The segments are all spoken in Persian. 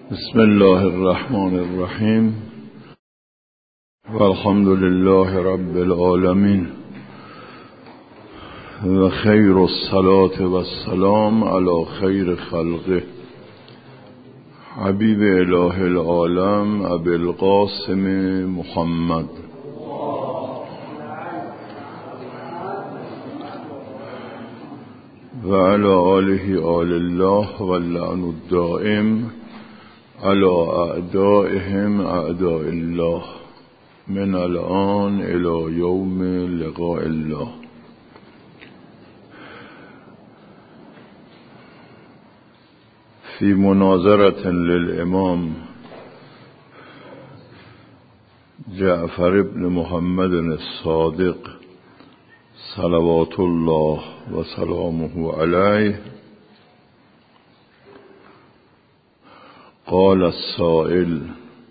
بسم الله الرحمن الرحیم والحمد لله رب العالمین و خیر الصلاة و السلام علی خیر خلقه حبیب اله العالم ابی القاسم محمد و علی آله آل الله و اللعن الدائم على اعدائهم اعداء الله من الان الى یوم لقاء الله. في مناظرة للامام جعفر بن محمد الصادق صلوات الله و سلامه علیه قال السائل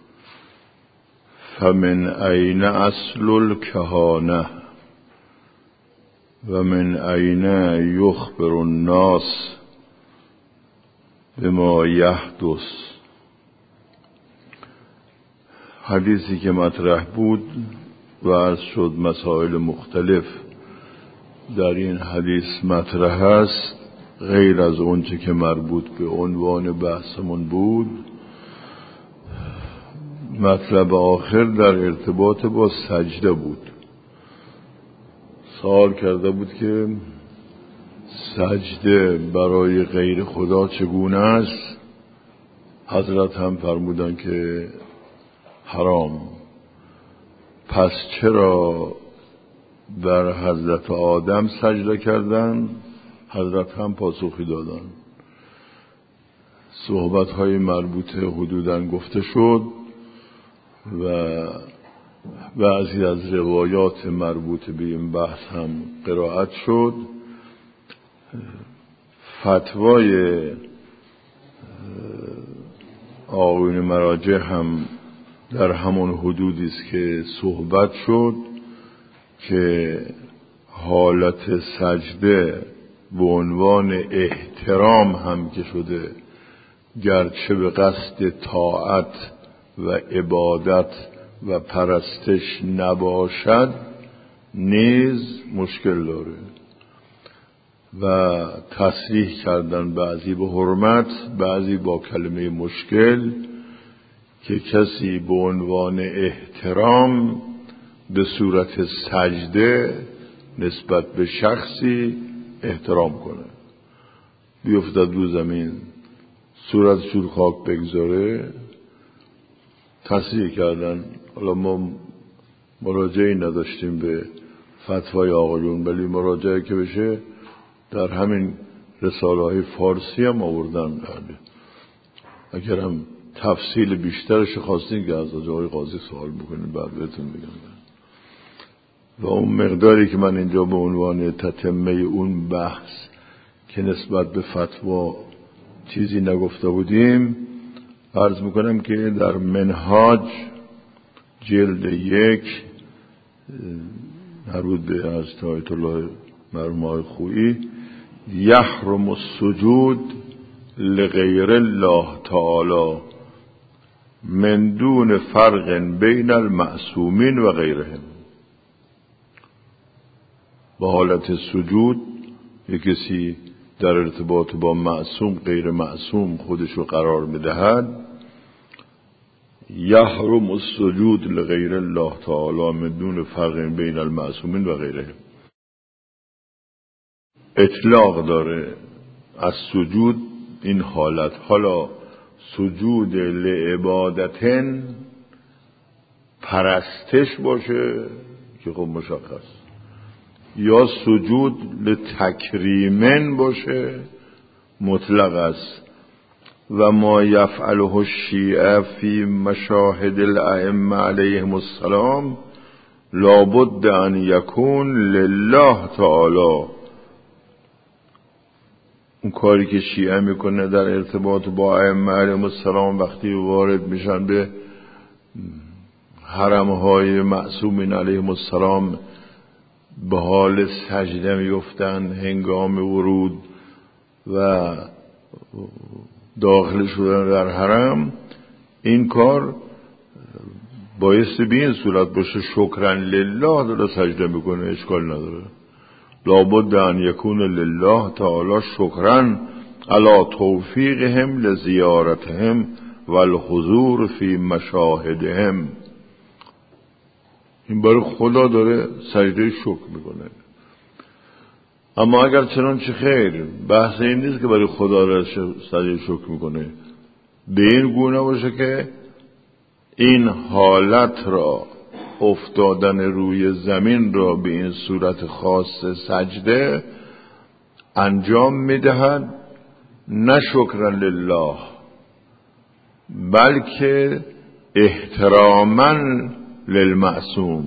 فمن أين أصل الكهانة ومن أين يخبر الناس بما يحدث. حدیثی که مطرح بود و عرض شد مسائل مختلف در این حدیث مطرح است، غیر از اونچه که مربوط به عنوان بحثمون بود. مطلب آخر در ارتباط با سجده بود. سوال کرده بود که سجده برای غیر خدا چگونه است؟ حضرت هم فرمودن که حرام. پس چرا بر حضرت آدم سجده کردن؟ حضرت هم پاسخی دادن. صحبت‌های مربوطه حدوداً گفته شد و بعضی از روایات مربوط به این بحث هم قرائت شد. فتوای آقایون مراجع هم در همون حدودی است که صحبت شد که حالت سجده به عنوان احترام هم که شده، گرچه به قصد طاعت و عبادت و پرستش نباشد، نیز مشکل داره و تصریح کردن بعضی به حرمت، بعضی با کلمه مشکل، که کسی به عنوان احترام به صورت سجده نسبت به شخصی احترام کنه، بیفتد رو زمین، صورت شور خاک بگذاره. تصریح کردن. حالا ما مراجعه نداشتیم به فتوای آقایون، ولی مراجعه که بشه در همین رساله های فارسی هم آوردن. اگر هم تفصیل بیشترش خواستین که از آقای قاضی سوال بکنین، بعد بهتون میگم. و اون مقداری که من اینجا به عنوان تتمه اون بحث که نسبت به فتوا چیزی نگفته بودیم، عرض میکنم که در منهاج جلد 1 مربوط به حضرت آیت الله مرحوم آقای خویی، یحرم السجود لغیر الله تعالی من دون فرق بین المعصومین و غیرهم. با حالت سجود یک کسی در ارتباط با معصوم غیر معصوم خودشو قرار میدهد، یحرم السجود لغیر الله تعالی من دون فرق بین المعصومین و غیرهم. اطلاق داره از سجود این حالت. حالا سجود لعبادتن پرستش باشه که خب مشخص، یا سجود لتکریمن باشه مطلق است. و ما یفعله الشیعه فی مشاهد الائمه علیهم السلام لابد ان یکون لله تعالی. اون کاری که شیعه میکنه در ارتباط با ائمه علیهم السلام وقتی وارد میشن به حرمهای معصومین علیهم السلام، به حال سجده میفتن هنگام ورود و داخل شدن در حرم، این کار بایستی به این صورت باشه شکرن لله داره سجده میکنه، اشکال نداره. لابد ان یکون لله تعالی شکرن علی توفیقهم لزیارتهم والحضور فی مشاهدهم. این برای خدا داره سجده شکر میکنه. اما اگر چنانچه خیر بحث این نیست که برای خدا داره سجده شکر میکنه، به این گونه باشه که این حالت را، افتادن روی زمین را به این صورت خاص سجده انجام میدهد، نه شکر لله بلکه احتراما للمعصوم،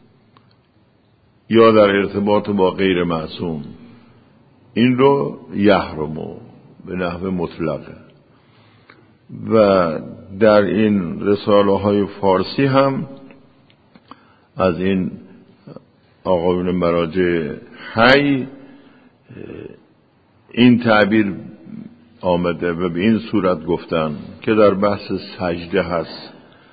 یا در ارتباط با غیر معصوم. این رو یحرمو به نحو مطلقه. و در این رساله های فارسی هم از این آقایون مراجع حی این تعبیر آمده و به این صورت گفتن که در بحث سجده هست،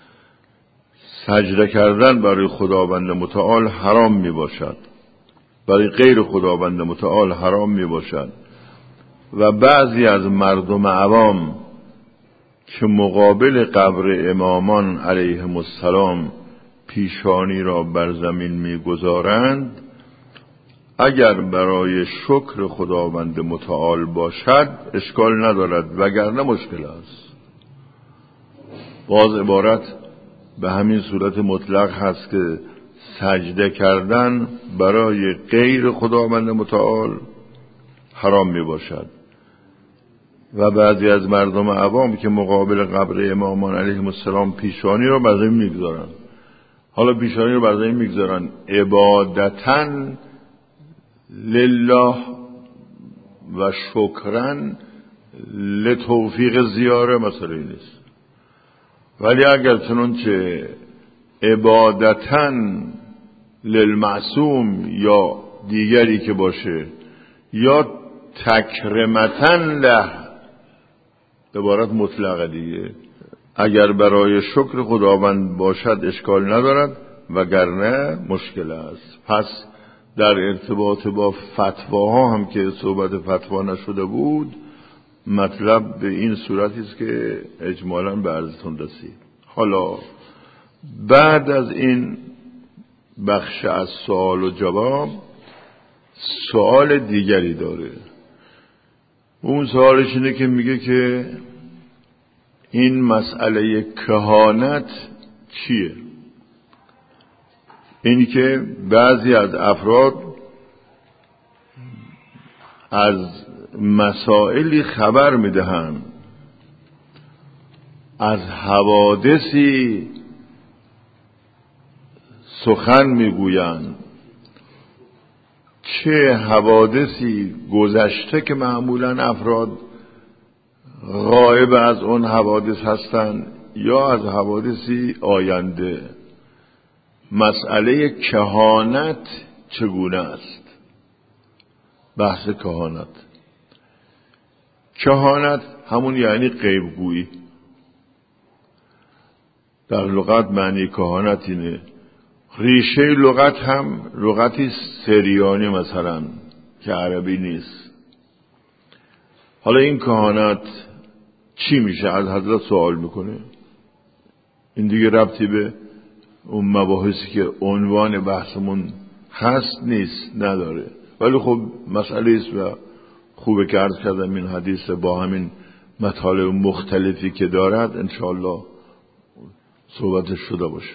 سجده کردن برای خداوند متعال حرام می باشد، برای غیر خداوند متعال حرام می باشد. و بعضی از مردم عوام که مقابل قبر امامان علیهم السلام پیشانی را بر زمین می‌گذارند، اگر برای شکر خداوند متعال باشد اشکال ندارد، وگرنه مشکل است. باز عبارت به همین صورت مطلق هست که سجده کردن برای غیر خداوند متعال حرام می باشد. و بعضی از مردم عوام که مقابل قبر امامان علیهم السلام پیشانی را بر زمین میگذارن. حالا پیشانی رو بر زمین میگذارن عبادتاً لله و شکرن لتوفیق زیاره، مسئله نیست. ولی اگر چنانچه عبادتاً للمعصوم یا دیگری که باشه، یا تکرمتاً له، عبارت مطلقه دیگه، اگر برای شکر خداوند باشد اشکال ندارد، وگرنه مشکل است. پس در ارتباط با فتواها هم که صحبت فتوا نشده بود، مطلب به این صورتی است که اجمالاً به عرضتون رسید. حالا بعد از این بخش از سوال و جواب، سوال دیگری داره. اون سوالش اینه که میگه که این مسئله کهانت چیه؟ این که بعضی از افراد از مسائلی خبر میدهند، از حوادثی سخن میگویند، چه حوادثی گذشته که معمولا افراد غائب از اون حوادث هستند، یا از حوادثی آینده. مسئله کهانت چگونه است؟ بحث کهانت. کهانت همون یعنی غیبگویی. در لغت معنی کهانت اینه. ریشه لغت هم لغتی سریانی مثلا که عربی نیست. حالا این کهانت چی میشه؟ از حضرت سوال میکنه. این دیگه ربطی به اون مباحثی که عنوان بحثمون هست نیست، نداره. ولی خب مسئله است و خوبه که عرض کردم این حدیث با همین مطالب مختلفی که دارد انشاءالله صحبتش شده باشه.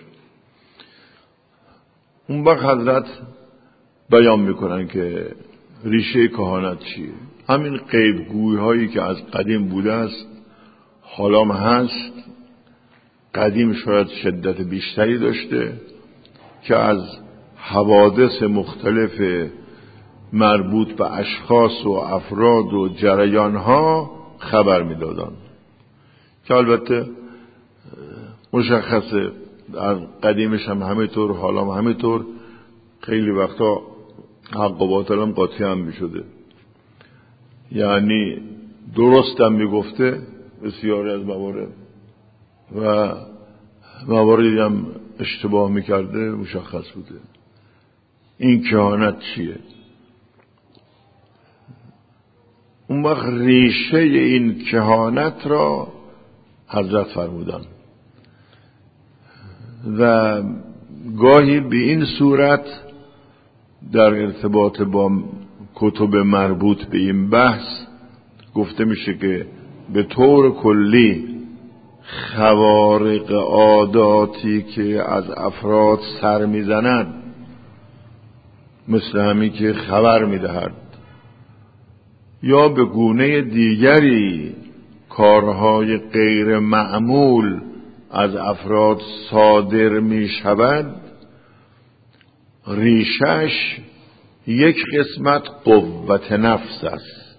اون وقت حضرت بیان میکنن که ریشه کهانت چیه. همین غیبگویی هایی که از قدیم بوده است، حالا هم هست. قدیم شاید شدت بیشتری داشته که از حوادث مختلف مربوط به اشخاص و افراد و جریان ها خبر میدادن، که البته مشخصه در قدیمش هم همینطور، حالا هم همینطور. خیلی وقتا حق و باطل هم قاطی هم میشده، یعنی درست هم میگفته بسیاری از موارد و مواردی هم اشتباه میکرده مشخص بوده. این کهانت چیه؟ اون وقت ریشه این کهانت را حضرت فرمودن و گاهی به این صورت در ارتباط با کتب مربوط به این بحث گفته میشه که به طور کلی خوارق عاداتی که از افراد سر میزند، مثل همین که خبر میدهد یا به گونه دیگری کارهای غیر معمول از افراد صادر می شود، ریشش یک قسمت قوت نفس است.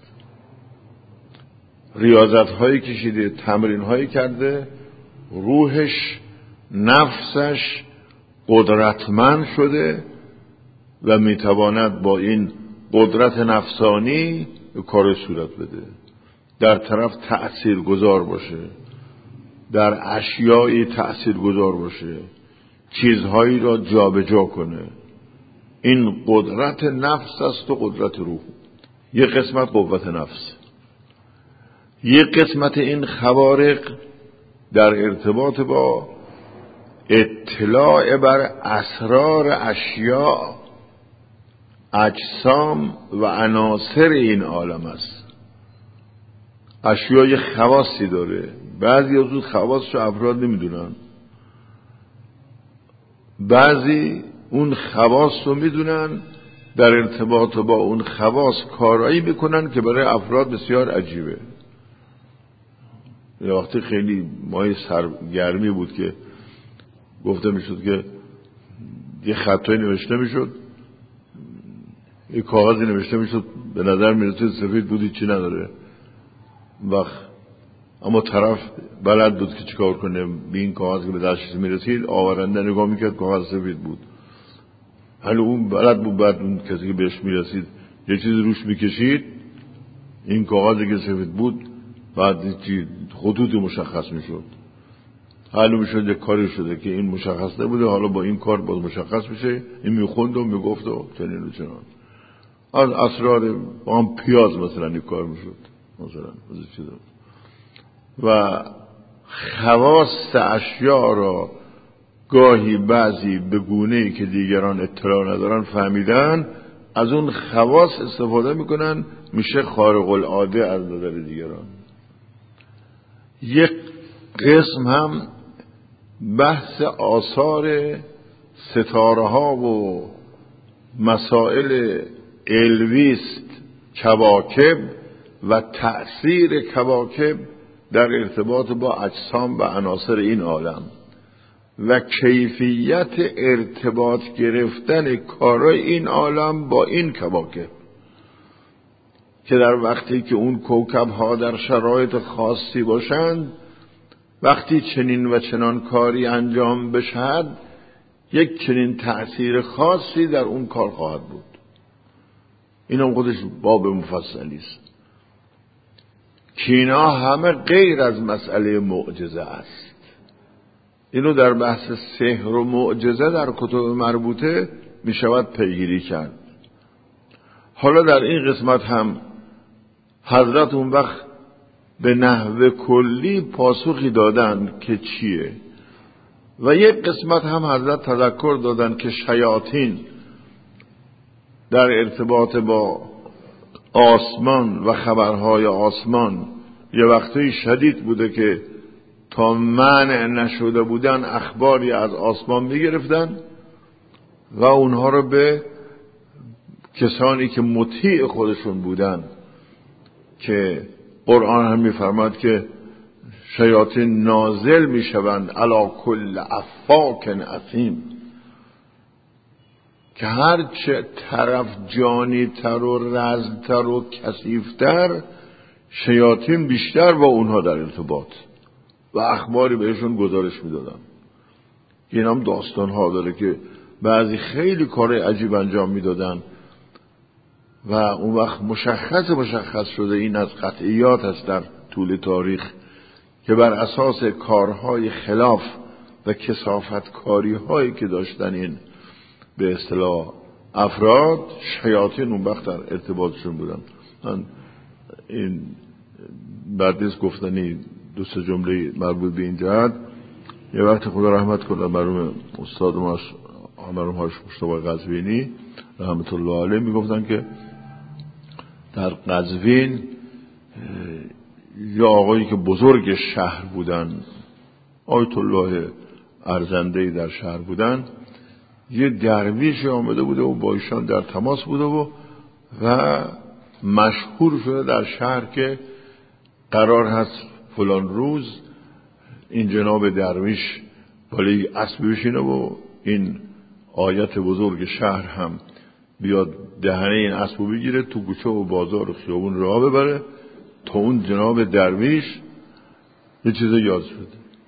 ریاضت هایی کشیده، تمرین هایی کرده، روحش، نفسش قدرتمند شده و میتواند با این قدرت نفسانی کار صورت بده، در طرف تأثیر گذار باشه، در اشیایی تأثیر گذار باشه، چیزهایی را جابجا کنه. این قدرت نفس است و قدرت روح. یک قسمت قوت نفس، یک قسمت این خوارق در ارتباط با اطلاع بر اسرار اشیاء، اجسام و عناصر این عالم است. اشیاء خواصی داره، بعضی از اون خواص رو افراد نمیدونن، بعضی اون خواص رو میدونن، در ارتباط با اون خواص کارایی میکنن که برای افراد بسیار عجیبه. یه وقتی خیلی ماه سرگرمی بود که گفته میشد که یه خطایی نوشته میشد، یه کاغذی نوشته میشد، به نظر میرسید سفید بودی چی نداره، وقت اما طرف بلد بود که چیکار کنه. به این کاغذ که به دستش میرسید آورنده نگاه میکرد، کاغذ سفید بود. حالا اون بلد بود بعد اون کسی که بهش میرسید یه چیزی روش میکشید، این کاغذی که سفید بود بعد خطوطی مشخص میشد. حالا میشد یک کاری شده که این مشخص نبوده، حالا با این کار باز مشخص میشه. این میخوند و میگفت و چنین و چنان. از اسرار با هم پیاز مثلا این کار میشد مثلا از چیزا. و خواص اشیاء را گاهی بعضی به گونه‌ای که دیگران اطلاع ندارن فهمیدن، از اون خواص استفاده میکنن، میشه خارق العاده از نظر دیگران. یک قسم هم بحث آثار ستاره ها و مسائل علویست، کواکب و تأثیر کواکب در ارتباط با اجسام و عناصر این عالم و کیفیت ارتباط گرفتن کارای این عالم با این کواکب، که در وقتی که اون کوکب ها در شرایط خاصی باشند، وقتی چنین و چنان کاری انجام بشد، یک چنین تأثیر خاصی در اون کار خواهد بود. این هم خودش باب مفصلی است که اینا همه غیر از مسئله معجزه است. اینو در بحث سحر و معجزه در کتب مربوطه می شود پیگیری کرد. حالا در این قسمت هم حضرت اون وقت به نحو کلی پاسخی دادن که چیه، و یک قسمت هم حضرت تذکر دادن که شیاطین در ارتباط با آسمان و خبرهای آسمان یه وقتی شدید بوده که تا منع نشده بودن اخباری از آسمان میگرفتن و اونها رو به کسانی که مطیع خودشون بودن، که قرآن هم میفرماد که شیاطین نازل میشوند علی کل افاک اثیم، که هرچه طرف جانی تر و رزتر و کثیفتر، شیاطین بیشتر با اونها در ارتباط و اخباری بهشون گزارش میدادن. این هم داستان ها داره که بعضی خیلی کار عجیب انجام میدادن و اون وقت مشخص شده. این از قطعیات هست در طول تاریخ که بر اساس کارهای خلاف و کثافتکاری هایی که داشتن این به اصطلاح افراد، شیاطین اون وقت در ارتباطشون بودن. من این بعد نیست گفتنی دو سه جمله مربوط به این جهت. یه وقت خدا رحمت کنه مرحوم استاد ما مرحوم حاج مصطفی قزوینی رحمت الله علیه میگفتن که در قزوین یا آقایی که بزرگ شهر بودن، آیت الله ارزنده‌ای در شهر بودن، یه درویش آمده بوده و با ایشان در تماس بوده و مشهور شده در شهر که قرار هست فلان روز این جناب درویش بالای اسب بشینه و این آیت بزرگ شهر هم بیاد دهنه این اسب بگیره، تو کوچه و بازار و خیابون راه ببره تا اون جناب درویش یه چیز یاد شده.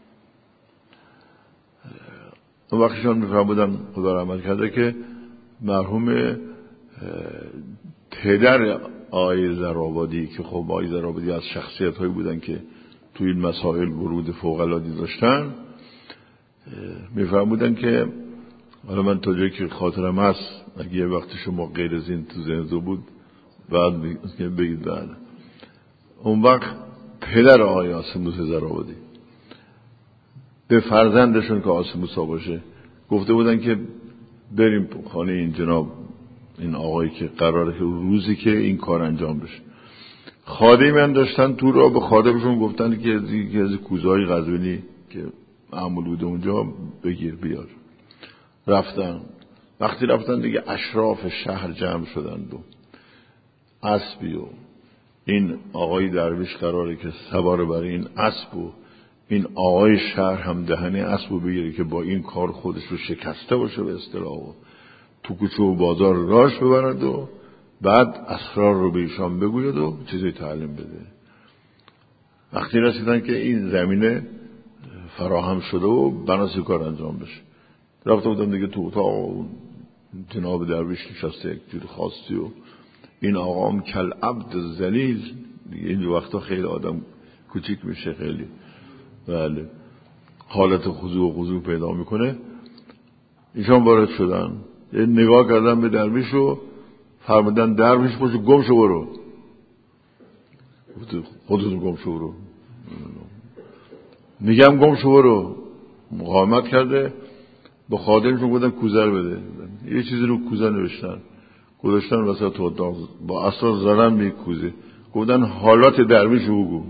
اون وقتشان میفرمودن خدا رحمت کرده که مرحوم پدر آقای زرآبادی که خب آقای زرآبادی از شخصیت هایی بودن که توی این مسائل ورود فوق العاده داشتن، میفرمودن که حالا من تا جایی که خاطرم هست، اگه یه وقت شما غیر از این تو ذهنتون بود بعد بگید بعد. اون وقت پدر آقای آسموس زرآبادی به فرزندشون که آسموسا باشه گفته بودن که بریم خانه این جناب این آقایی که قراره که روزی که این کار انجام بشه. خادمی هم داشتن تو را به خادمشون گفتن که از کوزه‌های قزوینی که معمول بوده اونجا بگیر بیار. رفتن. وقتی رفتن دیگه اشراف شهر جمع شدند و اسبی و این آقای درویش قراره که سوار بر این اسب و این آقای شهر هم دهنه اسبو بگیره که با این کار خودش رو شکسته باشه به اصطلاح و تو کوچه و بازار راش ببرد و بعد اسرار رو به ایشان بگوید و چیزی تعلیم بده. وقتی رسیدن که این زمینه فراهم شده و بناسی کار انجام بشه، رفته بودم دیگه تو اتاق جناب درویش نشسته یک جور خاصی و این آقا هم کل عبد ذلیل دیگه این وقتا خیلی آدم کوچیک میشه، خیلی بله حالت خضوع و خضوع پیدا میکنه. ایشان وارد شدن، یه نگاه کردن به درویش و فرمودن درویش باشه گم شو برو. خودتون گم شو برو. میگم گم شو برو. مقاومت کرده، با خادمشون گفتن کوزه رو بده. یه چیزی رو کوزه نوشتن گذاشتن وسط اتاق با اسرار زدن به کوزه، گفتن حالات درویش رو بگو.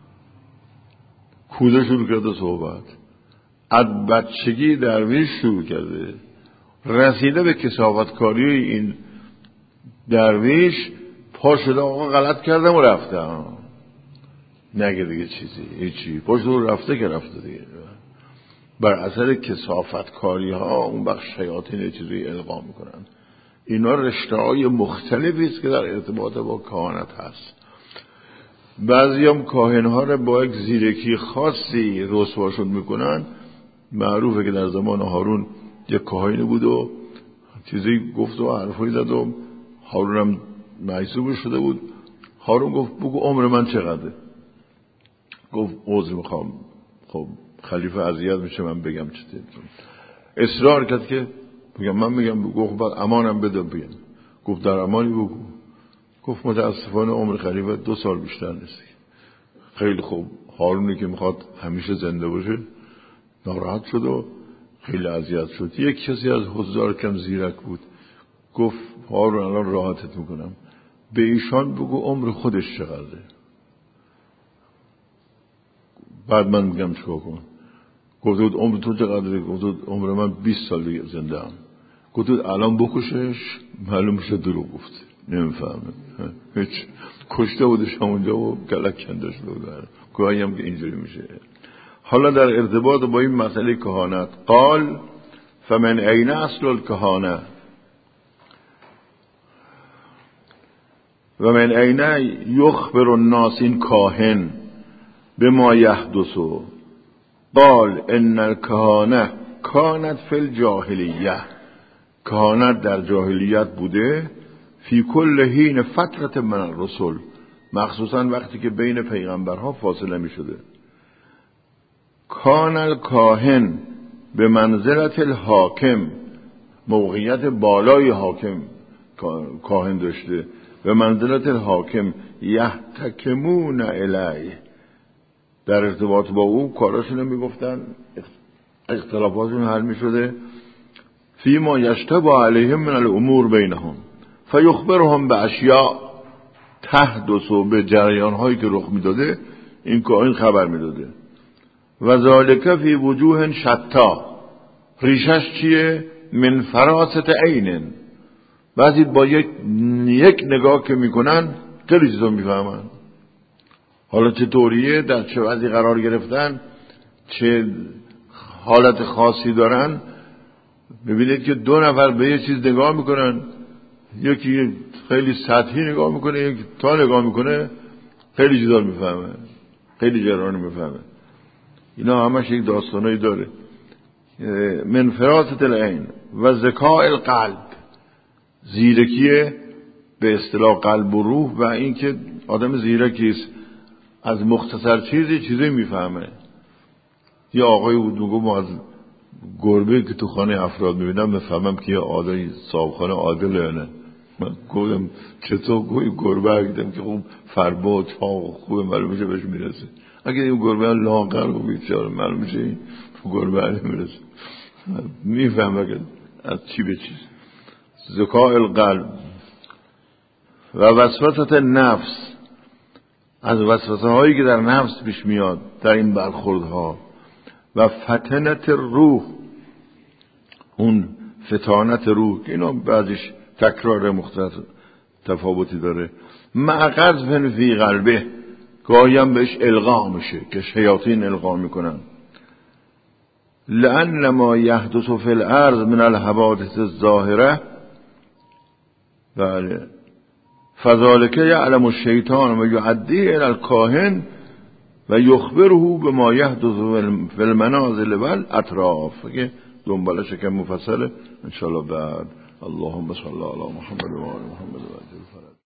کوزه شروع کرده صحبت، از بچگی درویش شروع کرده، رسیده به کثافتکاری این درویش، پا شده آقا غلط کردم و رفتم. نگه دیگه چیزی هیچی، پا شده رفته که رفته دیگه. بر اثر کثافتکاری ها اون وقت شیاطین چیزی القا میکنن. اینا رشته های مختلفی است که در ارتباط با کهانت هست. بعضی هم کاهن ها رو با یک زیرکی خاصی رسواشون میکنن. معروفه که در زمان هارون یک کاهنی بود و چیزی گفت و حرفایی زد و هارون هم معصوب شده بود. هارون گفت بگو عمر من چقدره؟ گفت عذر میخوام، خب خلیفه اذیت میشه من بگم چه؟ اصرار کرد که بگم من میگم. گفت بعد امانم بده بگم. گفت در امانی بگو. گفت متاسفانه عمر خلیفه 2 سال بیشتر نیست. خیلی خوب. هارونی که میخواد همیشه زنده باشه ناراحت شد و خیلی اذیت شد. یک کسی از حضار کم زیرک بود گفت هارون الان راحتت میکنم، به ایشان بگو عمر خودش چقدره، بعد من میگم چیکار کن. گفت بود عمر تو چقدره؟ گفت بود عمر من 20 سال دیگه زنده ام. گفت بود الان بکشش، معلوم میشه دروغ گفت، نمیفهمه هیچ. کشته بودش همونجا و گلک کندش بود. گاهی هم که اینجوری میشه. حالا در ارتباط با این مسئله کهانت، قال فمن این اصل الکهانه و من این یخبر الناس این کاهن بما یحدث. قال ان الکهانه کانت فی الجاهلیه. کهانت در جاهلیت بوده، فی کل حین فترت من الرسل، مخصوصا وقتی که بین پیغمبرها فاصله می شده. کان الکاهن به منزلت الحاکم، موقعیت بالای حاکم کاهن داشته، به منزلت الحاکم یحتکمون الیه، در ارتباط با او کاراشونو میگفتن، اختلافاتشون حل میشده. فیما یشتبه علیهم من الامور بینهم فیخبرهم به اشیاء تحدث، به جریان هایی که رخ میداده این خبر میداده. و ذالک فی وجوه شتا، ریشش چیه؟ من فراست عین، بعضی با یک نگاه که میکنن خیلی چیزا میفهمن. حالا چطوریه، در چه وضعی قرار گرفتن، چه حالت خاصی دارن. ببینید که دو نفر به یه چیز نگاه میکنن، یکی خیلی سطحی نگاه میکنه، یکی تا نگاه میکنه خیلی چیزا میفهمه، خیلی جران میفهمه. اینا همش یک داستانایی داره. من فراست العین و ذکاء القلب، زیرکی به اصطلاح قلب و روح، و این که آدم زیرکیست، از مختصر چیزی میفهمه. یه آقای بود میگو ما از گربه که تو خانه افراد میبینم بفهمم که یه آدمی صاحب خانه عادل یا نه. من گفتم چطور؟ گوی گربه اگدم که خوب فرباد چاق خوبه معلوم میشه بهش میرسه. اگه این گربه لاغر و بیچاره معلوم میشه این گربه نمیرسه. میفهمه که از چی به چیز. ذکاء القلب و وسوسه نفس، از وسوسه هایی که در نفس پیش میاد در این برخوردها. و فتنت روح، اون فتانت روح که اینا بعضش تکرار مختلف تفاوتی داره. مع قذف فی قلبه، گاهی هم بهش القا میشه که شیاطین القا میکنن. لأن ما یحدث فی الارض من الحوادث الظاهره، بله، فذلک یعلم الشیطان و یعدی الی الکاهن و یخبره بما یحدث فی المنازل والاطراف. که دنبالش که مفصله ان شاء الله بعد. اللهم صل علی محمد و آل محمد و عجل فرج.